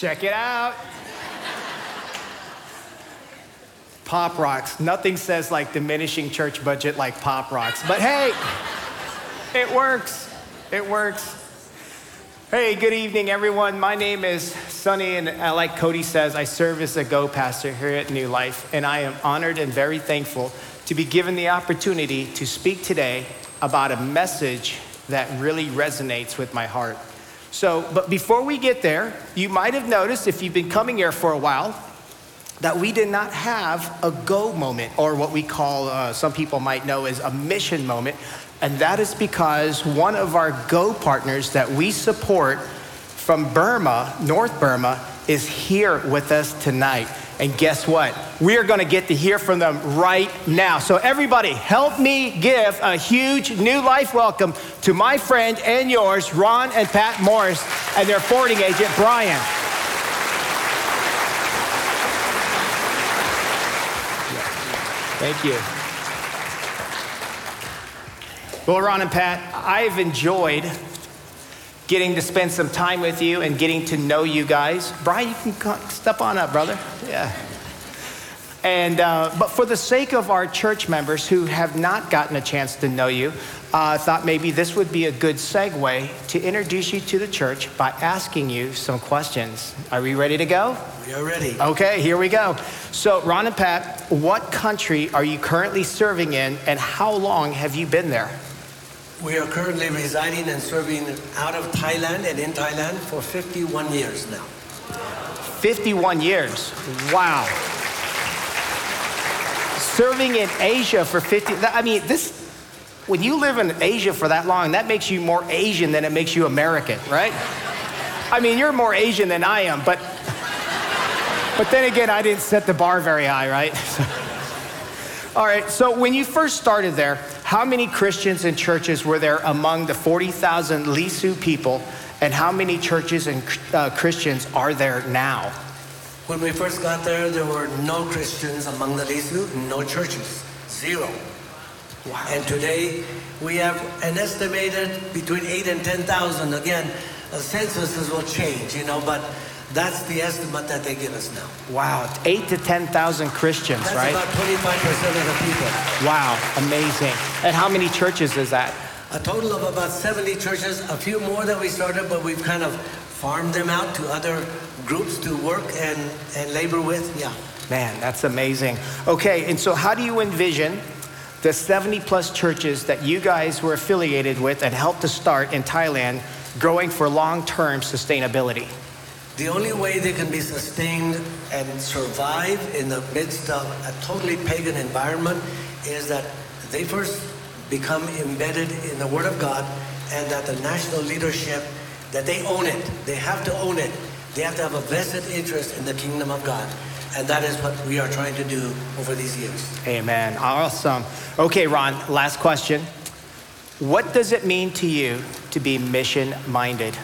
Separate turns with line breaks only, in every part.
Check it out. Pop Rocks. Nothing says like diminishing church budget like Pop Rocks. But hey, it works. It works. Hey, good evening, everyone. My name is Sonny, and like Cody says, I serve as a Go pastor here at New Life, and I am honored and very thankful to be given the opportunity to speak today about a message that really resonates with my heart. But before we get there, you might have noticed, if you've been coming here for a while, that we did not have a Go moment, or what we call, some people might know as a mission moment. And that is because one of our Go partners that we support from Burma, North Burma, is here with us tonight. And guess what? We are going to get to hear from them right now. So everybody, help me give a huge New Life welcome to my friend and yours, Ron and Pat Morris, and their forwarding agent, Brian. Thank you. Well, Ron and Pat, I've enjoyed getting to spend some time with you and getting to know you guys. Brian, you can step on up, brother. Yeah. And but for the sake of our church members who have not gotten a chance to know you, I thought maybe this would be a good segue to introduce you to the church by asking you some questions. Are we ready to go?
We are ready.
Okay, here we go. So, Ron and Pat, what country are you currently serving in, and how long have you been there?
We are currently residing and serving out of Thailand and in Thailand for 51 years now.
51 years. Wow. Serving in Asia for 50, I mean, when you live in Asia for that long, that makes you more Asian than it makes you American, right? I mean, you're more Asian than I am, but then again, I didn't set the bar very high, right? All right, so when you first started there, how many Christians and churches were there among the 40,000 Lisu people, and how many churches and Christians are there now?
When we first got there were no Christians among the Lisu, no churches, zero.
Wow.
And today, we have an estimated between 8 and 10,000. Again, censuses will change, but that's the estimate that they give us now.
Wow, 8 to 10,000 Christians,
that's
right?
That's about 25% of the people.
Wow, amazing. And how many churches is that?
A total of about 70 churches, a few more that we started, but we've kind of farmed them out to other groups to work and labor with, yeah.
Man, that's amazing. Okay, and so how do you envision the 70 plus churches that you guys were affiliated with and helped to start in Thailand growing for long-term sustainability?
The only way they can be sustained and survive in the midst of a totally pagan environment is that they first become embedded in the Word of God, and that the national leadership, that they own it. They have to own it. They have to have a vested interest in the kingdom of God. And that is what we are trying to do over these years.
Amen. Awesome. Okay, Ron, last question. What does it mean to you to be mission-minded?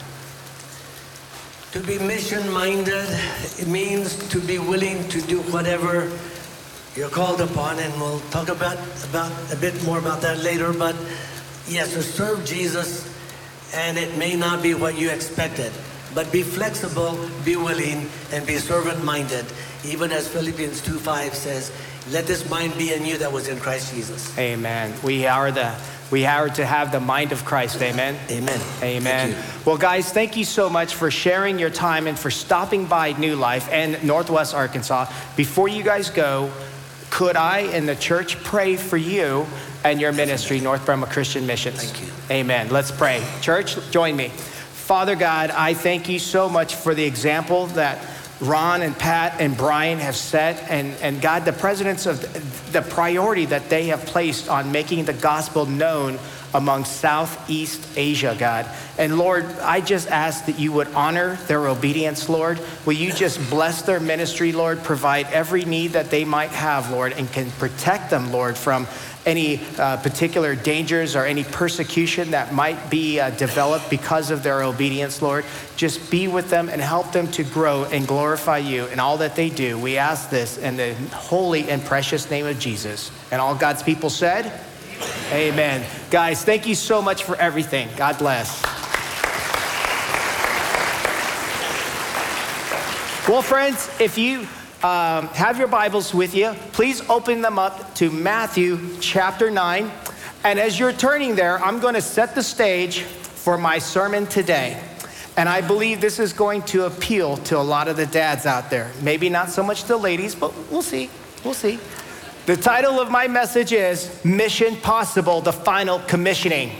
To be mission-minded, it means to be willing to do whatever you're called upon, and we'll talk about a bit more about that later. But yes, to serve Jesus, and it may not be what you expected, but be flexible, be willing, and be servant-minded. Even as Philippians 2:5 says, let this mind be in you that was in Christ Jesus.
Amen. We are to have the mind of Christ. Amen.
Amen.
Amen. Well, guys, thank you so much for sharing your time and for stopping by New Life and Northwest Arkansas. Before you guys go, could I and the church pray for you and your ministry, North Burma Christian Missions?
Thank you.
Amen. Let's pray. Church, join me. Father God, I thank you so much for the example that Ron and Pat and Brian have set, and God, the presidents of the priority that they have placed on making the gospel known among Southeast Asia, God. And Lord, I just ask that you would honor their obedience, Lord. Will you just bless their ministry, Lord, provide every need that they might have, Lord, and can protect them, Lord, from any particular dangers or any persecution that might be developed because of their obedience, Lord. Just be with them and help them to grow and glorify you in all that they do. We ask this in the holy and precious name of Jesus. And all God's people said, amen. Guys, thank you so much for everything. God bless. Well, friends, if you have your Bibles with you, please open them up to Matthew chapter 9. And as you're turning there, I'm going to set the stage for my sermon today. And I believe this is going to appeal to a lot of the dads out there. Maybe not so much the ladies, but we'll see. We'll see. The title of my message is Mission Possible, the Final Commissioning.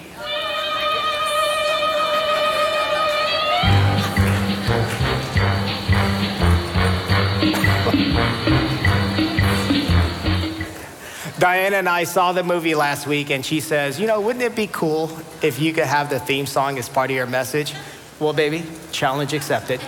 Diana and I saw the movie last week, and she says, you know, wouldn't it be cool if you could have the theme song as part of your message? Well, baby, challenge accepted.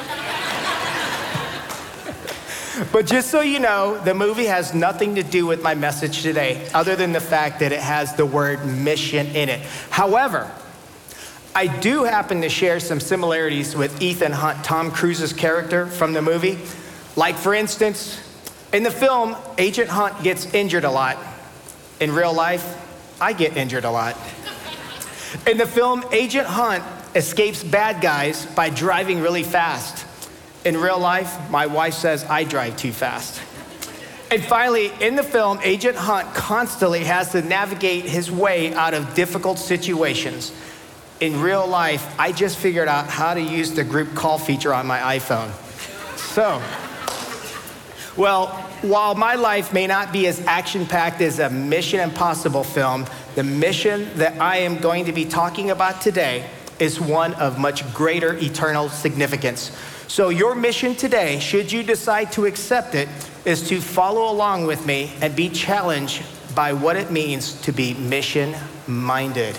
But just so you know, the movie has nothing to do with my message today, other than the fact that it has the word mission in it. However, I do happen to share some similarities with Ethan Hunt, Tom Cruise's character from the movie. Like, for instance, in the film, Agent Hunt gets injured a lot. In real life, I get injured a lot. In the film, Agent Hunt escapes bad guys by driving really fast. In real life, my wife says I drive too fast. And finally, in the film, Agent Hunt constantly has to navigate his way out of difficult situations. In real life, I just figured out how to use the group call feature on my iPhone. So, well, while my life may not be as action-packed as a Mission Impossible film, the mission that I am going to be talking about today is one of much greater eternal significance. So your mission today, should you decide to accept it, is to follow along with me and be challenged by what it means to be mission-minded.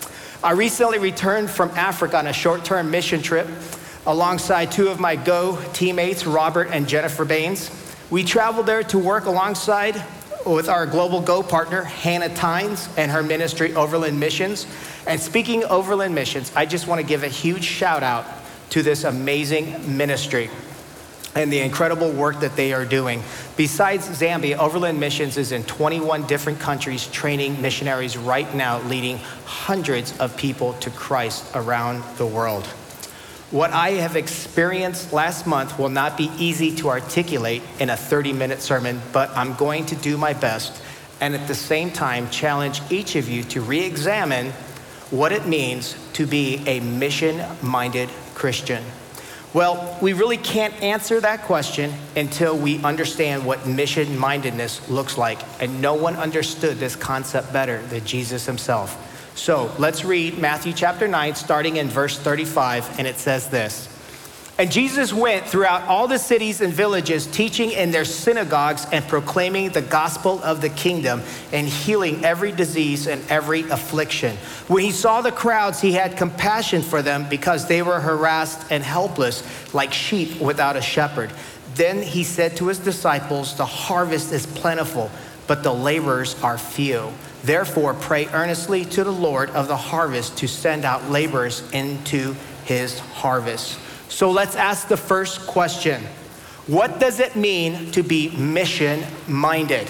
I recently returned from Africa on a short-term mission trip alongside two of my Go teammates, Robert and Jennifer Baines. We traveled there to work alongside with our global Go partner, Hannah Tynes, and her ministry, Overland Missions. And speaking of Overland Missions, I just want to give a huge shout out to this amazing ministry and the incredible work that they are doing. Besides Zambia, Overland Missions is in 21 different countries training missionaries right now, leading hundreds of people to Christ around the world. What I have experienced last month will not be easy to articulate in a 30-minute sermon, but I'm going to do my best, and at the same time challenge each of you to re-examine what it means to be a mission-minded Christian. Well, we really can't answer that question until we understand what mission-mindedness looks like, and no one understood this concept better than Jesus himself. So let's read Matthew chapter 9, starting in verse 35, and it says this. And Jesus went throughout all the cities and villages, teaching in their synagogues and proclaiming the gospel of the kingdom and healing every disease and every affliction. When he saw the crowds, he had compassion for them because they were harassed and helpless like sheep without a shepherd. Then he said to his disciples, the harvest is plentiful, but the laborers are few. Therefore, pray earnestly to the Lord of the harvest to send out laborers into his harvest. So let's ask the first question. What does it mean to be mission-minded?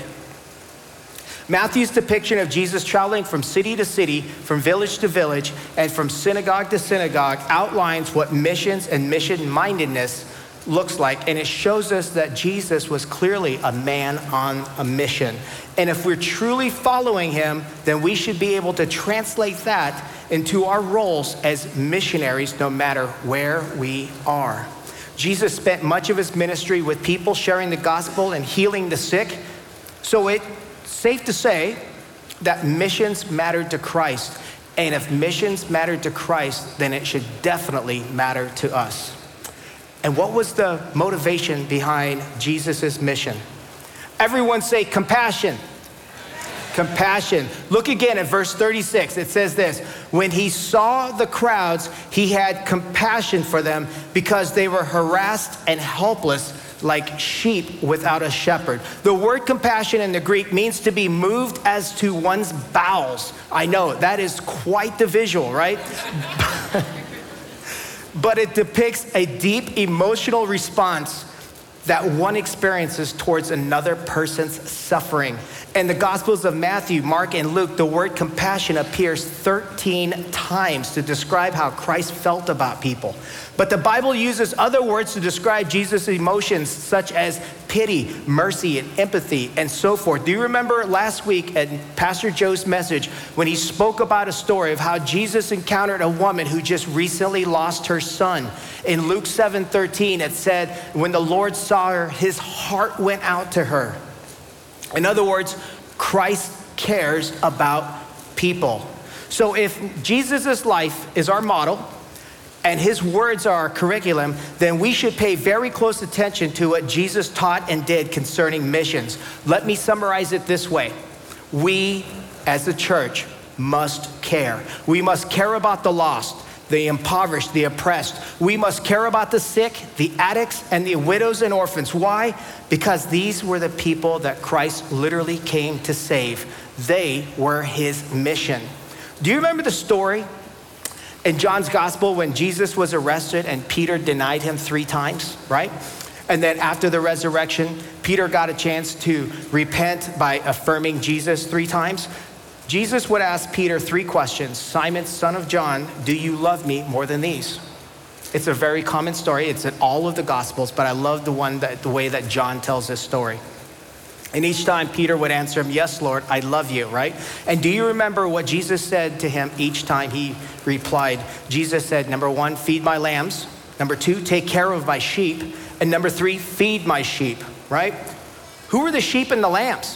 Matthew's depiction of Jesus traveling from city to city, from village to village, and from synagogue to synagogue outlines what missions and mission-mindedness looks like, and it shows us that Jesus was clearly a man on a mission. And if we're truly following him, then we should be able to translate that into our roles as missionaries, no matter where we are. Jesus spent much of his ministry with people sharing the gospel and healing the sick. So it's safe to say that missions mattered to Christ. And if missions mattered to Christ, then it should definitely matter to us. And what was the motivation behind Jesus' mission? Everyone say compassion. Compassion. Look again at verse 36. It says this, when he saw the crowds, he had compassion for them because they were harassed and helpless like sheep without a shepherd. The word compassion in the Greek means to be moved as to one's bowels. I know, that is quite the visual, right? But it depicts a deep emotional response that one experiences towards another person's suffering. In the Gospels of Matthew, Mark, and Luke, the word compassion appears 13 times to describe how Christ felt about people. But the Bible uses other words to describe Jesus' emotions, such as pity, mercy, and empathy, and so forth. Do you remember last week at Pastor Joe's message when he spoke about a story of how Jesus encountered a woman who just recently lost her son? In Luke 7:13, it said, when the Lord saw her, his heart went out to her. In other words, Christ cares about people. So if Jesus' life is our model and his words are our curriculum, then we should pay very close attention to what Jesus taught and did concerning missions. Let me summarize it this way. We, as a church, must care. We must care about the lost, the impoverished, the oppressed. We must care about the sick, the addicts, and the widows and orphans. Why? Because these were the people that Christ literally came to save. They were his mission. Do you remember the story in John's gospel when Jesus was arrested and Peter denied him 3 times, right? And then after the resurrection, Peter got a chance to repent by affirming Jesus 3 times. Jesus would ask Peter 3 questions. Simon, son of John, do you love me more than these? It's a very common story. It's in all of the Gospels, but I love the way that John tells this story. And each time Peter would answer him, yes, Lord, I love you, right? And do you remember what Jesus said to him each time he replied? Jesus said, number 1, feed my lambs. Number 2, take care of my sheep. And number 3, feed my sheep, right? Who are the sheep and the lambs?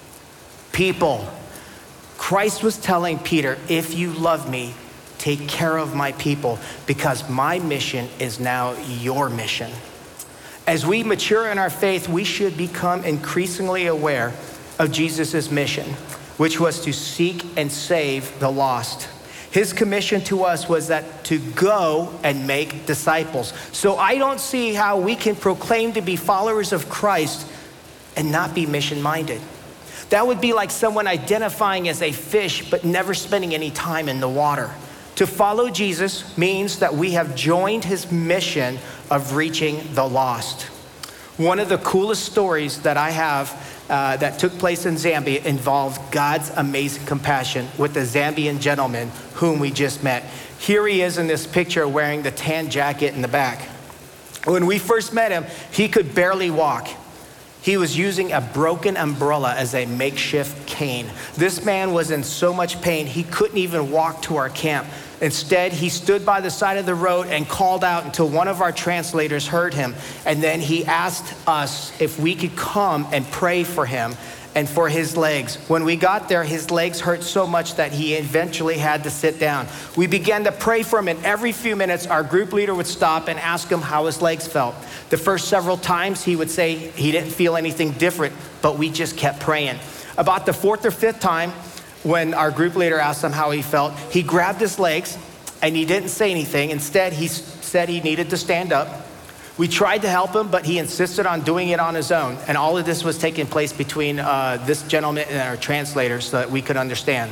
People. Christ was telling Peter, if you love me, take care of my people, because my mission is now your mission. As we mature in our faith, we should become increasingly aware of Jesus' mission, which was to seek and save the lost. His commission to us was that to go and make disciples. So I don't see how we can proclaim to be followers of Christ and not be mission-minded. That would be like someone identifying as a fish but never spending any time in the water. To follow Jesus means that we have joined his mission of reaching the lost. One of the coolest stories that I have that took place in Zambia involved God's amazing compassion with the Zambian gentleman whom we just met. Here he is in this picture wearing the tan jacket in the back. When we first met him, he could barely walk. He was using a broken umbrella as a makeshift cane. This man was in so much pain, he couldn't even walk to our camp. Instead, he stood by the side of the road and called out until one of our translators heard him. And then he asked us if we could come and pray for him and for his legs. When we got there, his legs hurt so much that he eventually had to sit down. We began to pray for him, and every few minutes, our group leader would stop and ask him how his legs felt. The first several times, he would say he didn't feel anything different, but we just kept praying. About the 4th or 5th time, when our group leader asked him how he felt, he grabbed his legs, and he didn't say anything. Instead, he said he needed to stand up. We tried to help him, but he insisted on doing it on his own. And all of this was taking place between this gentleman and our translator so that we could understand.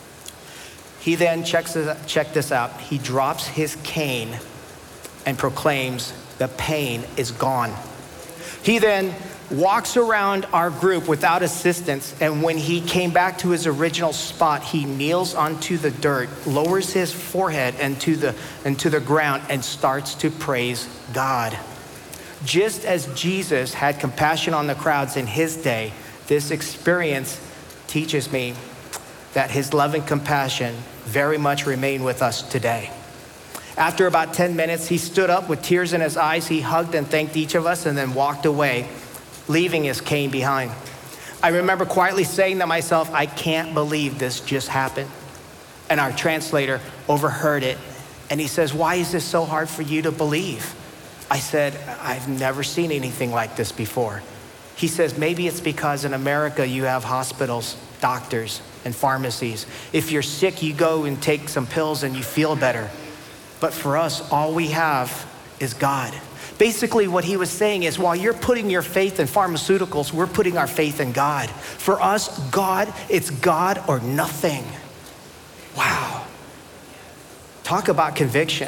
He then check this out. He drops his cane and proclaims, the pain is gone. He then walks around our group without assistance, and when he came back to his original spot, he kneels onto the dirt, lowers his forehead into the ground, and starts to praise God. Just as Jesus had compassion on the crowds in his day, this experience teaches me that his love and compassion very much remain with us today. After about 10 minutes, he stood up with tears in his eyes. He hugged and thanked each of us and then walked away, leaving his cane behind. I remember quietly saying to myself, I can't believe this just happened. And our translator overheard it, and he says, why is this so hard for you to believe? I said, I've never seen anything like this before. He says, maybe it's because in America you have hospitals, doctors, and pharmacies. If you're sick, you go and take some pills and you feel better. But for us, all we have is God. Basically, what he was saying is, while you're putting your faith in pharmaceuticals, we're putting our faith in God. For us, God, it's God or nothing. Wow. Talk about conviction.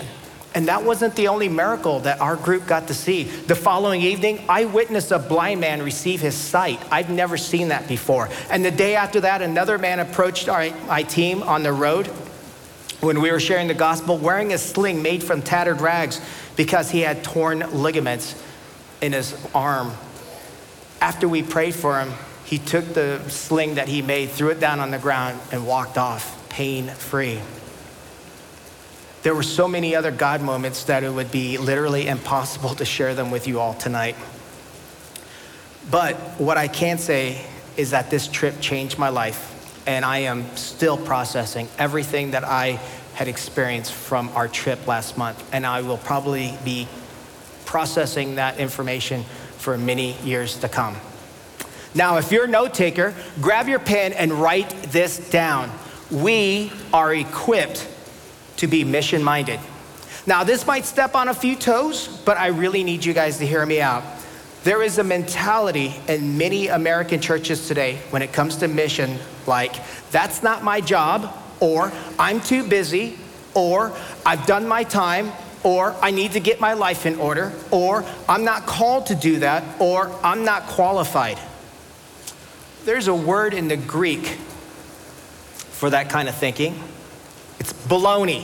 And that wasn't the only miracle that our group got to see. The following evening, I witnessed a blind man receive his sight. I'd never seen that before. And the day after that, another man approached my team on the road when we were sharing the gospel, wearing a sling made from tattered rags because he had torn ligaments in his arm. After we prayed for him, he took the sling that he made, threw it down on the ground, and walked off pain-free. There were so many other God moments that it would be literally impossible to share them with you all tonight. But what I can say is that this trip changed my life, and I am still processing everything that I had experienced from our trip last month, and I will probably be processing that information for many years to come. Now, if you're a note taker, grab your pen and write this down. We are equipped to be mission-minded. Now, this might step on a few toes, but I really need you guys to hear me out. There is a mentality in many American churches today when it comes to mission, like, that's not my job, or I'm too busy, or I've done my time, or I need to get my life in order, or I'm not called to do that, or I'm not qualified. There's a word in the Greek for that kind of thinking. It's baloney.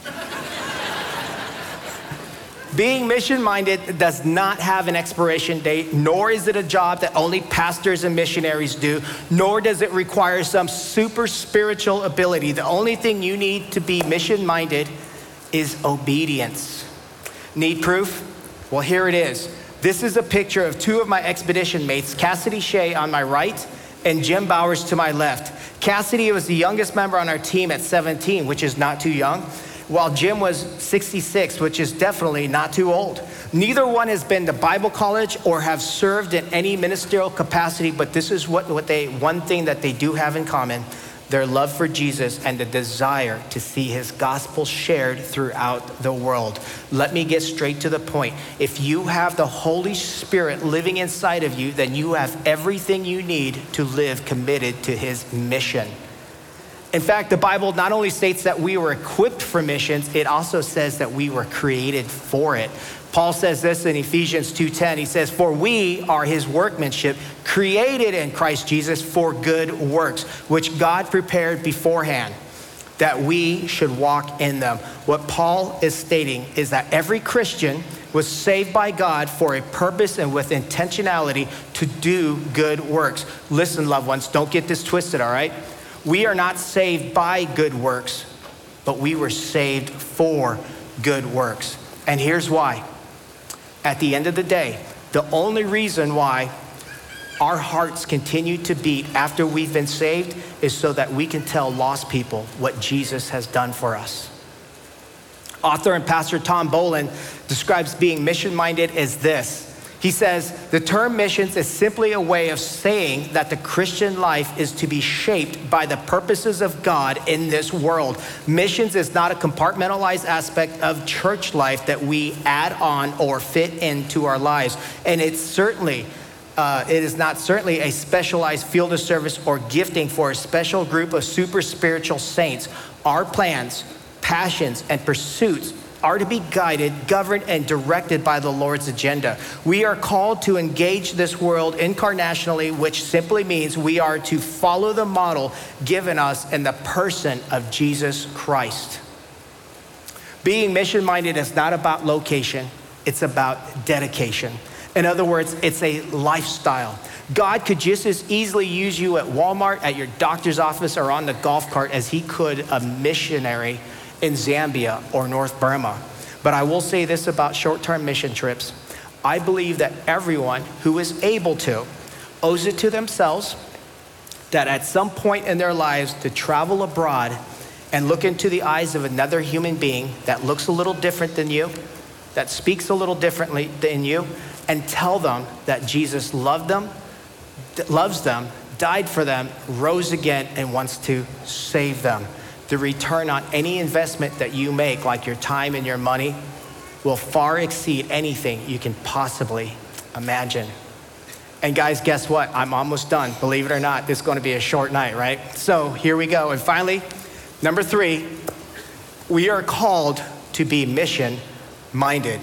Being mission-minded does not have an expiration date, nor is it a job that only pastors and missionaries do, nor does it require some super spiritual ability. The only thing you need to be mission-minded is obedience. Need proof? Well, here it is. This is a picture of two of my expedition mates, Cassidy Shea on my right and Jim Bowers to my left. Cassidy was the youngest member on our team at 17, which is not too young, while Jim was 66, which is definitely not too old. Neither one has been to Bible college or have served in any ministerial capacity, but this is one thing that they do have in common: their love for Jesus and the desire to see his gospel shared throughout the world. Let me get straight to the point. If you have the Holy Spirit living inside of you, then you have everything you need to live committed to his mission. In fact, the Bible not only states that we were equipped for missions, it also says that we were created for it. Paul says this in Ephesians 2:10. He says, "For we are his workmanship, created in Christ Jesus for good works, which God prepared beforehand, that we should walk in them." What Paul is stating is that every Christian was saved by God for a purpose and with intentionality to do good works. Listen, loved ones, don't get this twisted, all right? We are not saved by good works, but we were saved for good works. And here's why. At the end of the day, the only reason why our hearts continue to beat after we've been saved is so that we can tell lost people what Jesus has done for us. Author and pastor Tom Boland describes being mission-minded as this. He says, the term missions is simply a way of saying that the Christian life is to be shaped by the purposes of God in this world. Missions is not a compartmentalized aspect of church life that we add on or fit into our lives. And it is not certainly a specialized field of service or gifting for a special group of super spiritual saints. Our plans, passions, and pursuits are to be guided, governed, and directed by the Lord's agenda. We are called to engage this world incarnationally, which simply means we are to follow the model given us in the person of Jesus Christ. Being mission-minded is not about location, it's about dedication. In other words, it's a lifestyle. God could just as easily use you at Walmart, at your doctor's office, or on the golf cart as he could a missionary in Zambia or North Burma. But I will say this about short-term mission trips. I believe that everyone who is able to owes it to themselves that at some point in their lives to travel abroad and look into the eyes of another human being that looks a little different than you, that speaks a little differently than you, and tell them that Jesus loved them, loves them, died for them, rose again, and wants to save them. The return on any investment that you make, like your time and your money, will far exceed anything you can possibly imagine. And guys, guess what? I'm almost done. Believe it or not, this is going to be a short night, right? So here we go. And finally, number 3, we are called to be mission minded.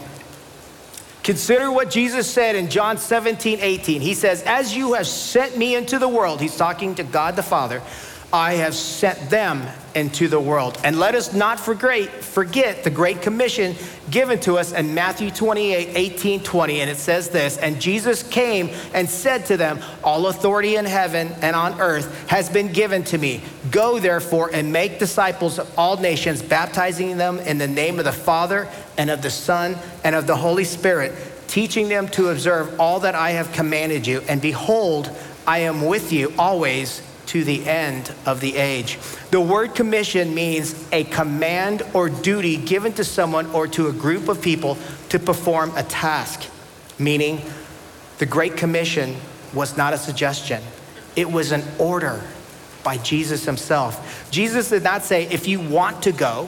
Consider what Jesus said in John 17:18. He says, as you have sent me into the world, he's talking to God the Father, I have sent them into the world. And let us not forget the great commission given to us in Matthew 28:18-20. And it says this, and Jesus came and said to them, all authority in heaven and on earth has been given to me. Go therefore and make disciples of all nations, baptizing them in the name of the Father and of the Son and of the Holy Spirit, teaching them to observe all that I have commanded you. And behold, I am with you always to the end of the age. The word commission means a command or duty given to someone or to a group of people to perform a task. Meaning, the Great Commission was not a suggestion. It was an order by Jesus himself. Jesus did not say, if you want to go,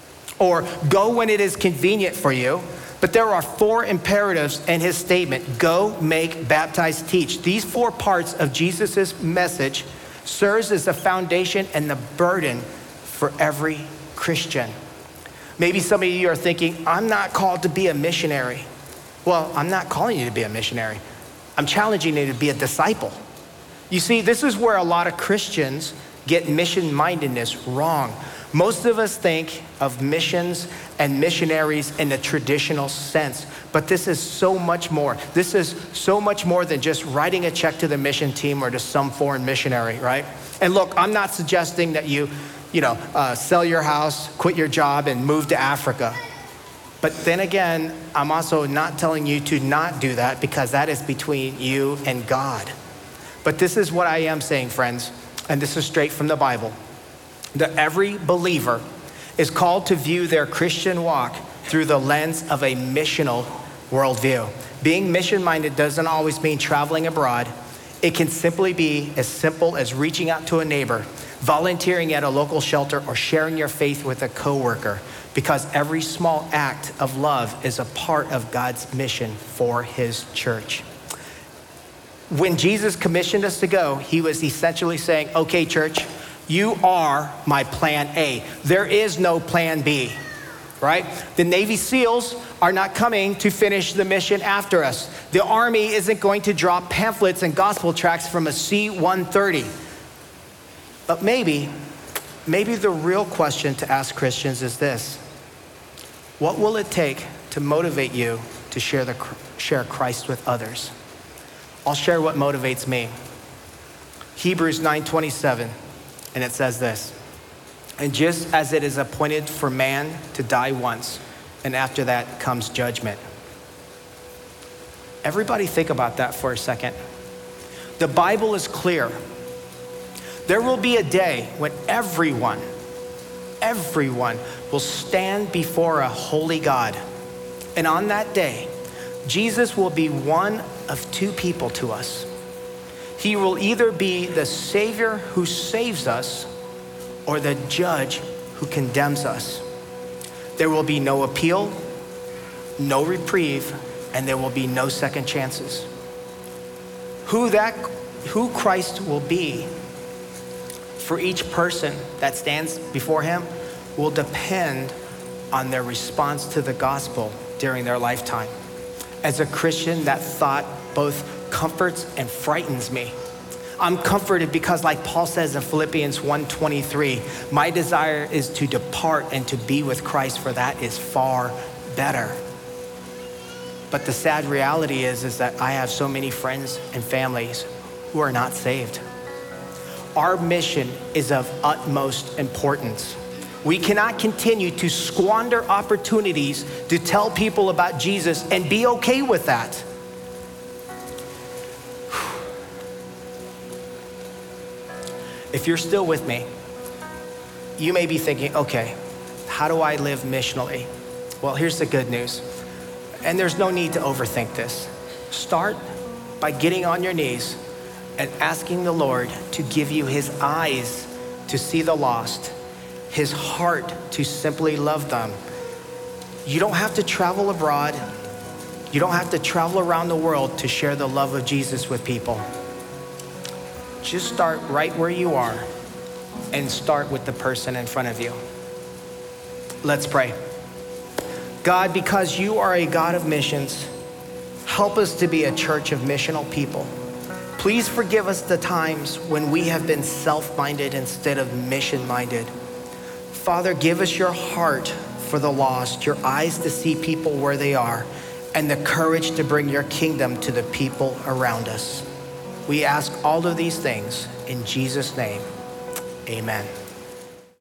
or go when it is convenient for you. But there are 4 imperatives in his statement. Go, make, baptize, teach. These 4 parts of Jesus' message serves as the foundation and the burden for every Christian. Maybe some of you are thinking, I'm not called to be a missionary. Well, I'm not calling you to be a missionary. I'm challenging you to be a disciple. You see, this is where a lot of Christians get mission-mindedness wrong. Most of us think of missions and missionaries in the traditional sense, but this is so much more. This is so much more than just writing a check to the mission team or to some foreign missionary, right? And look, I'm not suggesting that you sell your house, quit your job, and move to Africa. But then again, I'm also not telling you to not do that, because that is between you and God. But this is what I am saying, friends, and this is straight from the Bible, that every believer is called to view their Christian walk through the lens of a missional worldview. Being mission-minded doesn't always mean traveling abroad. It can simply be as simple as reaching out to a neighbor, volunteering at a local shelter, or sharing your faith with a coworker, because every small act of love is a part of God's mission for his church. When Jesus commissioned us to go, he was essentially saying, okay, church, you are my plan A. There is no plan B, right? The Navy SEALs are not coming to finish the mission after us. The Army isn't going to drop pamphlets and gospel tracts from a C-130. But maybe the real question to ask Christians is this: what will it take to motivate you to share Christ with others? I'll share what motivates me. Hebrews 9:27. And it says this: and just as it is appointed for man to die once, and after that comes judgment. Everybody think about that for a second. The Bible is clear. There will be a day when everyone will stand before a holy God. And on that day, Jesus will be one of 2 people to us. He will either be the Savior who saves us or the judge who condemns us. There will be no appeal, no reprieve, and there will be no second chances. Who Christ will be for each person that stands before him will depend on their response to the gospel during their lifetime. As a Christian, that thought both comforts and frightens me. I'm comforted because, like Paul says in Philippians 1:23, my desire is to depart and to be with Christ, for that is far better. But the sad reality is that I have so many friends and families who are not saved. Our mission is of utmost importance. We cannot continue to squander opportunities to tell people about Jesus and be okay with that. If you're still with me, you may be thinking, okay, how do I live missionally? Well, here's the good news. And there's no need to overthink this. Start by getting on your knees and asking the Lord to give you his eyes to see the lost, his heart to simply love them. You don't have to travel abroad. You don't have to travel around the world to share the love of Jesus with people. Just start right where you are and start with the person in front of you. Let's pray. God, because you are a God of missions, help us to be a church of missional people. Please forgive us the times when we have been self-minded instead of mission-minded. Father, give us your heart for the lost, your eyes to see people where they are, and the courage to bring your kingdom to the people around us. We ask all of these things in Jesus' name, amen.